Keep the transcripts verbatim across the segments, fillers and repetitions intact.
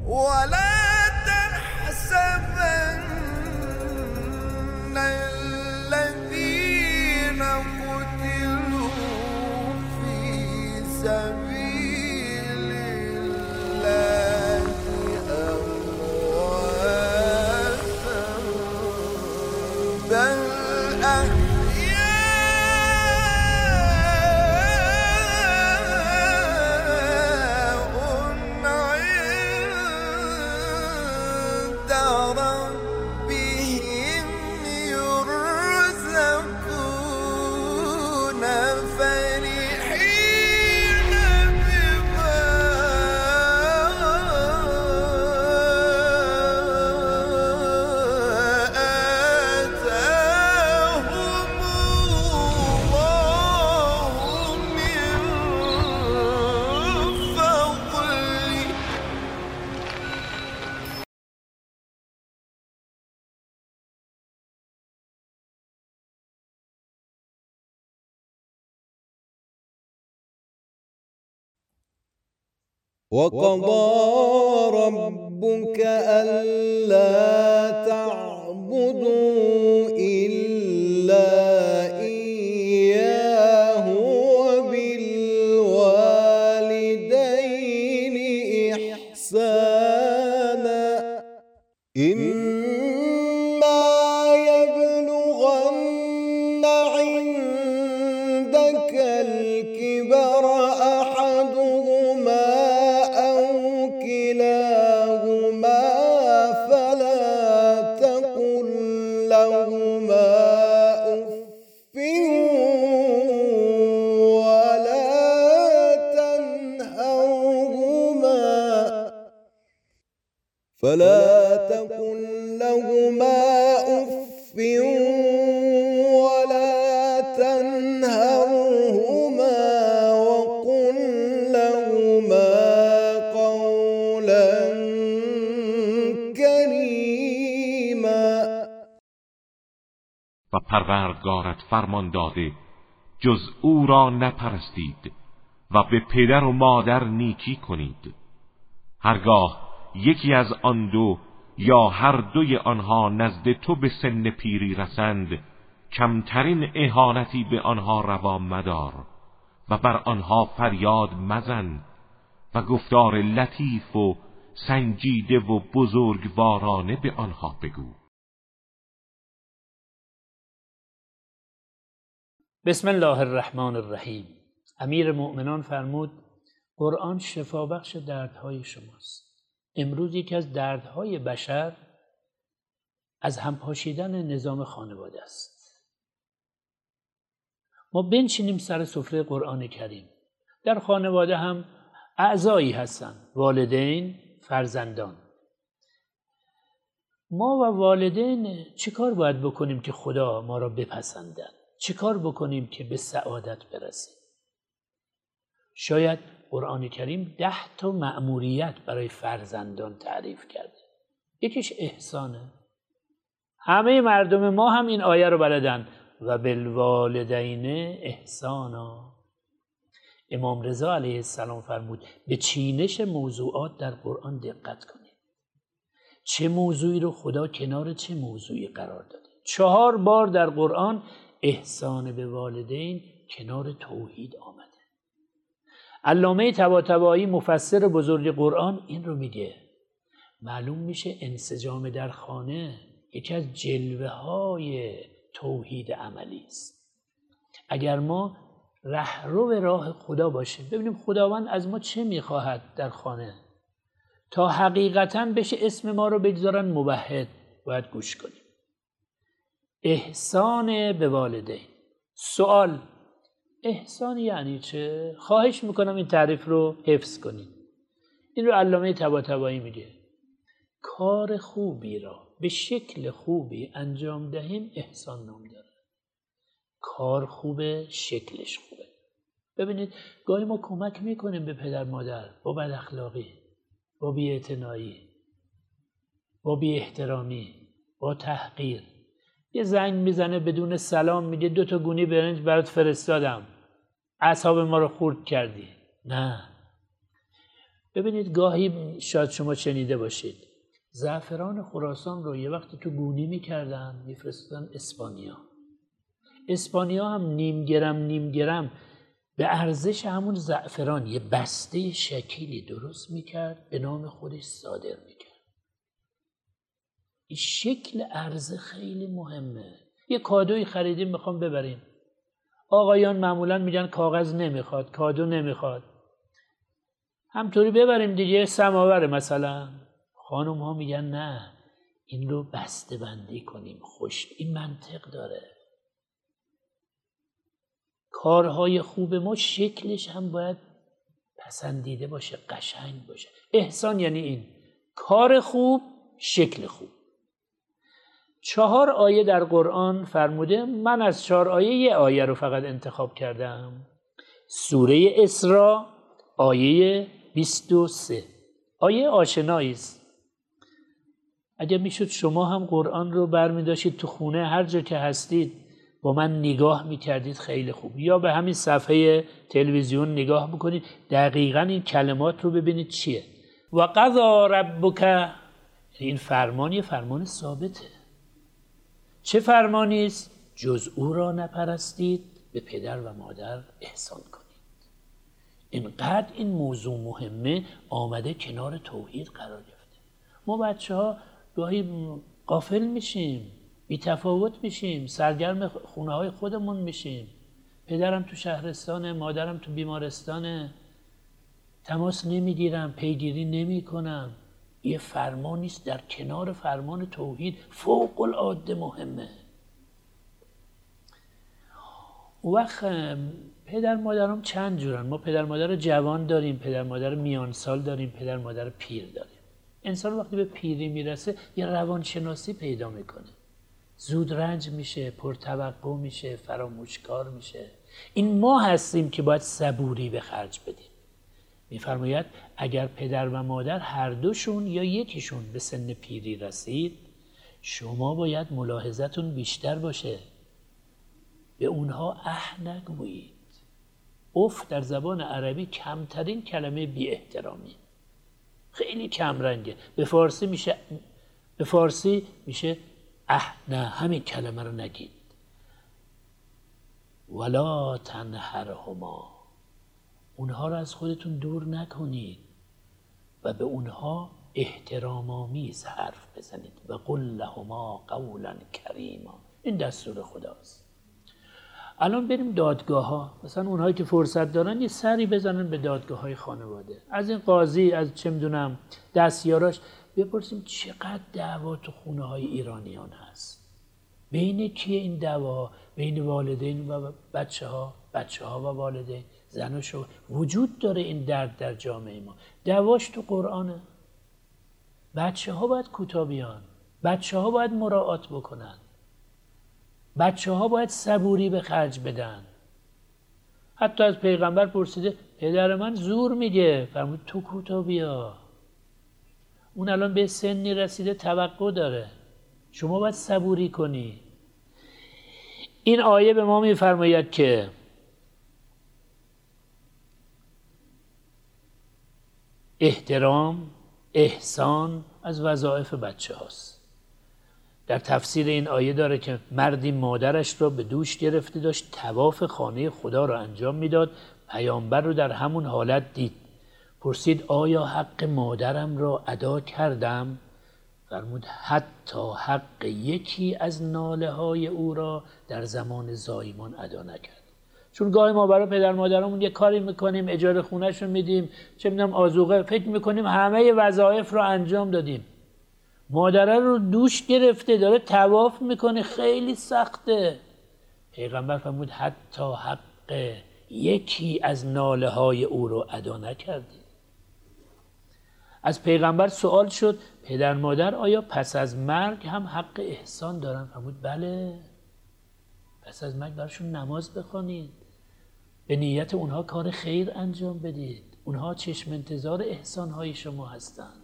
ولا تحسبن الذين قتلوا في سبيل الله أمواتا بل وقضى ربك ألا تعبدوا إلا إياه وبالوالدين إحسانا إما يبلغن عندك الكبر أحدهما فلا تقل لهما أف ولا تنهرهما فلا تقل لهما أف ولا تنهرهما وقل لهما قولا و پروردگارت فرمان داده جز او را نپرستید و به پدر و مادر نیکی کنید. هرگاه یکی از آن دو یا هر دوی آنها نزد تو به سن پیری رسند، کمترین اهانتی به آنها روا مدار و بر آنها فریاد مزن و گفتار لطیف و سنجیده و بزرگوارانه به آنها بگو. بسم الله الرحمن الرحیم. امیر مؤمنان فرمود قرآن شفا بخش دردهای شماست. امروز یکی از دردهای بشر از هم پاشیدن نظام خانواده است. ما بنشینیم سر سفره قرآن کریم. در خانواده هم اعضایی هستن، والدین، فرزندان. ما و والدین چی کار باید بکنیم که خدا ما را بپسندن؟ چی کار بکنیم که به سعادت برسیم؟ شاید قرآن کریم ده تا مأموریت برای فرزندان تعریف کرده. یکیش احسانه. همه مردم ما هم این آیه رو بلدن و بالوالدین احسانا. امام رضا علیه السلام فرمود به چینش موضوعات در قرآن دقت کنید. چه موضوعی رو خدا کنار چه موضوعی قرار داده. چهار بار در قرآن احسان به والدین کنار توحید آمده. علامه طباطبایی مفسر بزرگ قرآن این رو میگه. معلوم میشه انسجام در خانه یکی از جلوه های توحید عملی است. اگر ما رهرو راه خدا باشیم، ببینیم خداوند از ما چه میخواهد در خانه، تا حقیقتاً بشه اسم ما رو بگذارن موحد، باید گوش کنیم. احسان به والدین. سوال: احسان یعنی چه؟ خواهش میکنم این تعریف رو حفظ کنید. این رو علامه طباطبایی میگه کار خوبی را به شکل خوبی انجام دهیم احسان نام داره. کار خوبه، شکلش خوبه. ببینید گاهی ما کمک میکنیم به پدر مادر با بد اخلاقی، با بی‌اعتنایی، با بی احترامی، با تحقیر. یه زنگ میزنه بدون سلام، میگه دو تا گونی برنج برات فرستادم، اعصاب ما رو خورد کردی. نه، ببینید گاهی شاید شما شنیده باشید زعفران خراسان رو یه وقتی تو گونی میکردن میفرستادن اسپانیا. اسپانیا هم نیم گرم نیم گرم به ارزش همون زعفران یه بسته شکیلی درست میکرد به نام خودش صادر میکرد. این شکل عرضه خیلی مهمه. یه کادوی خریدیم میخوام ببریم، آقایان معمولا میگن کاغذ نمیخواد، کادو نمیخواد، همطوری ببریم دیگه، سماوره مثلا. خانم ها میگن نه، این رو بسته بندی کنیم خوش. این منطق داره. کارهای خوب ما شکلش هم باید پسندیده باشه، قشنگ باشه. احسان یعنی این کار خوب، شکل خوب. چهار آیه در قرآن فرموده. من از چهار آیه یه آیه رو فقط انتخاب کردم. سوره اسراء آیه بیست و سه، آیه آشنایی است. اگر میشد شما هم قرآن رو برمی داشتید تو خونه هر جا که هستید با من نگاه میکردید خیلی خوب، یا به همین صفحه تلویزیون نگاه بکنید دقیقاً این کلمات رو ببینید چیه. و قضا ربک، این فرمان یه فرمان ثابته. چه فرمانی است؟ جز او را نپرستید، به پدر و مادر احسان کنید. اینقدر این موضوع مهمه آمده کنار توحید قرار گرفته. ما بچه ها گاهی غافل میشیم، بی تفاوت میشیم، سرگرم خونه های خودمون میشیم. پدرم تو شهرستانه، مادرم تو بیمارستانه، تماس نمیگیرم، پیگیری نمی کنم. یه فرمانی است در کنار فرمان توحید فوق العاده مهمه. وقت پدر مادرم چند جورن. ما پدر مادر جوان داریم، پدر مادر میان سال داریم، پدر مادر پیر داریم. انسان وقتی به پیری میرسه یه روانشناسی پیدا میکنه، زود رنج میشه، پرتوقع میشه، فراموشکار میشه. این ما هستیم که باید صبوری به خرج بدیم. میفرماید اگر پدر و مادر هر دوشون یا یکیشون به سن پیری رسید، شما باید ملاحظتون بیشتر باشه، به اونها اه نگویید. اف در زبان عربی کمترین کلمه بی احترامی، خیلی کم رنگه. به فارسی میشه به فارسی میشه اه، نه همین کلمه رو نگید. ولا تنهرهما، اونها رو از خودتون دور نکنید و به اونها احترام آمیز حرف بزنید. و قل لهما قولا کریما، این دستور خداست. الان بریم دادگاه ها، مثلا اونهایی که فرصت دارن یه سری بزنن به دادگاه های خانواده، از این قاضی، از چه میدونم دستیاراش بپرسیم چقدر دعوا تو خونه های ایرانیان هست. بین کیه این دعوا؟ بین والدین و بچه ها، بچه ها و والدین، زن و شوهر. وجود داره این درد در جامعه ما. دعواش تو قرآنه. بچه ها باید کوتاه بیان، بچه ها باید مراعات بکنن، بچه ها باید صبوری به خرج بدن. حتی از پیغمبر پرسیده پدر من زور میگه، فرمود تو کوتاه بیا. اون الان به سنی رسیده، توقع داره، شما باید صبوری کنی. این آیه به ما میفرماید که احترام، احسان از وظایف بچه هاست. در تفسیر این آیه داره که مردی مادرش را به دوش گرفته داشت طواف خانه خدا را انجام میداد. پیامبر رو در همون حالت دید، پرسید آیا حق مادرم را ادا کردم؟ فرمود حتی حق یکی از ناله های او را در زمان زایمان ادا نکرد. چون گاهی ما برای پدر مادرمون یه کاری میکنیم، اجاره خونه‌ش رو میدیم، چه میدونم آذوقه، فکر میکنیم همه وظایف رو انجام دادیم. مادره رو دوش گرفته داره طواف میکنه، خیلی سخته. پیغمبر فرمود حتی حق یکی از ناله های او رو ادا نکردی. از پیغمبر سوال شد پدر مادر آیا پس از مرگ هم حق احسان دارن؟ فرمود بله، پس از مرگ براشون نماز بخوانید، به نیت اونها کار خیر انجام بدید، اونها چشم انتظار احسانهای شما هستند.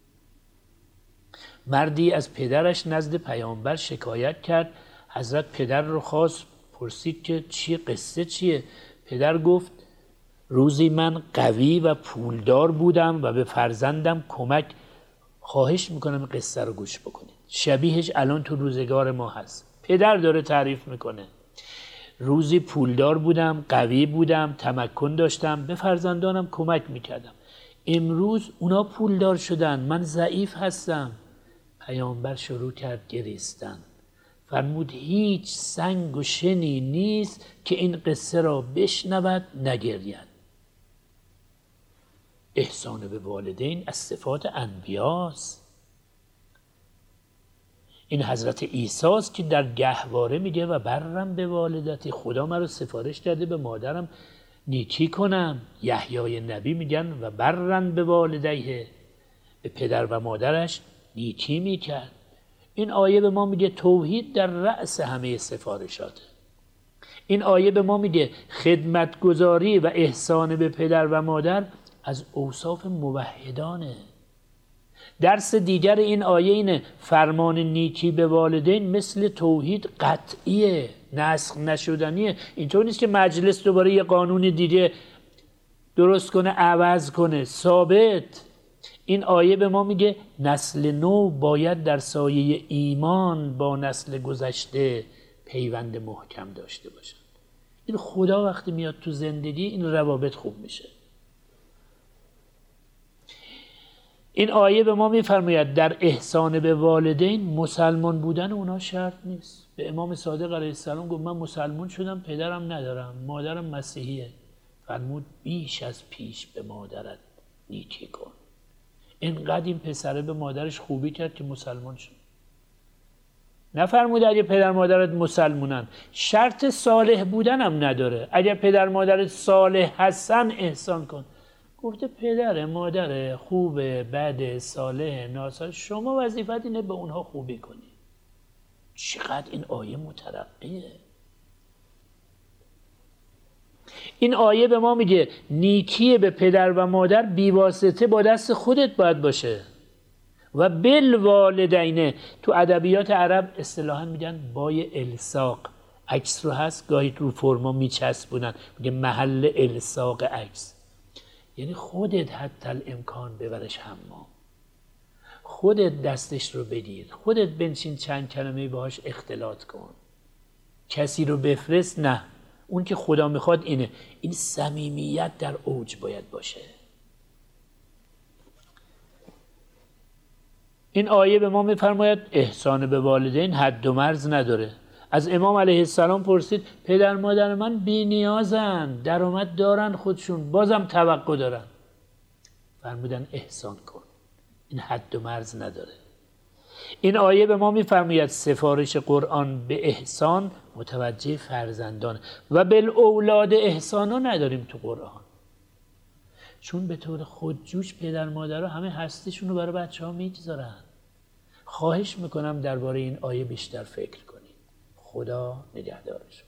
مردی از پدرش نزد پیامبر شکایت کرد. حضرت پدر رو خواست، پرسید که چیه، قصه چیه؟ پدر گفت روزی من قوی و پولدار بودم و به فرزندم کمک. خواهش میکنم این قصه رو گوش بکنید، شبیهش الان تو روزگار ما هست. پدر داره تعریف میکنه روزی پولدار بودم، قوی بودم، تمکن داشتم، به فرزندانم کمک میکردم. امروز اونا پولدار شدن، من ضعیف هستم. پیامبر شروع کرد گریستن. فرمود هیچ سنگ و شنی نیست که این قصه را بشنود نگرید. احسان به والدین از صفات انبیاست. این حضرت عیسی است که در گهواره میگه و برم به والدتی، خدا مرا سفارش داده به مادرم نیکی کنم. یحیای نبی میگن و برن به والدیه، به پدر و مادرش نیکی میکرد. این آیه به ما میگه توحید در رأس همه سفارشاته. این آیه به ما میگه خدمتگزاری و احسان به پدر و مادر از اوصاف موحدانه. درس دیگر این آیه اینه فرمان نیکی به والدین مثل توحید قطعیه، نسخ نشدنیه. اینطور نیست که مجلس دوباره یه قانون دیگه درست کنه عوض کنه، ثابت. این آیه به ما میگه نسل نو باید در سایه ایمان با نسل گذشته پیوند محکم داشته باشن. این خدا وقتی میاد تو زندگی این روابط خوب میشه. این آیه به ما میفرماید در احسان به والدین مسلمان بودن اونا شرط نیست. به امام صادق علیه السلام گفت من مسلمان شدم پدرم ندارم، مادرم مسیحیه. فرمود بیش از پیش به مادرت نیکی کن. اینقدر این پسره به مادرش خوبی کرد که مسلمان شد. نفرمود اگه پدر مادرت مسلمونن شرط صالح بودن هم نداره، اگه پدر مادرت صالح هستن احسان کن. گفته پدر مادر خوبه، بد، صالح، ناصالح، شما وظیفت اینه به اونها خوبی کنی. چقدر این آیه مترقیه. این آیه به ما میگه نیکی به پدر و مادر بیواسطه با دست خودت باید باشه. و بالوالدین تو ادبیات عرب اصطلاحا میگن بای الساق. عکس رو هست گاهی رو فرما میچسبونن، میگه محل الساق عکس. یعنی خودت حتی الامکان ببرش حمام، خودت دستش رو بگیر، خودت بنشین چند کلمه باهاش اختلاط کن. کسی رو بفرست نه، اون که خدا میخواد اینه. این صمیمیت در اوج باید باشه. این آیه به ما میفرماید احسان به والدین حد و مرز نداره. از امام علیه السلام پرسید پدر مادر من بی نیازن، درآمد دارن خودشون، بازم توقع دارن. فرمودن احسان کن. این حد و مرز نداره. این آیه به ما میفرماید سفارش قرآن به احسان متوجه فرزندان و بالاولاد احسانا نداریم تو قرآن، چون به طور خودجوش پدر مادرها همه هستیشون رو برای بچه ها میگذارن. خواهش میکنم درباره این آیه بیشتر فکر کنید. خدا نگهدارشون.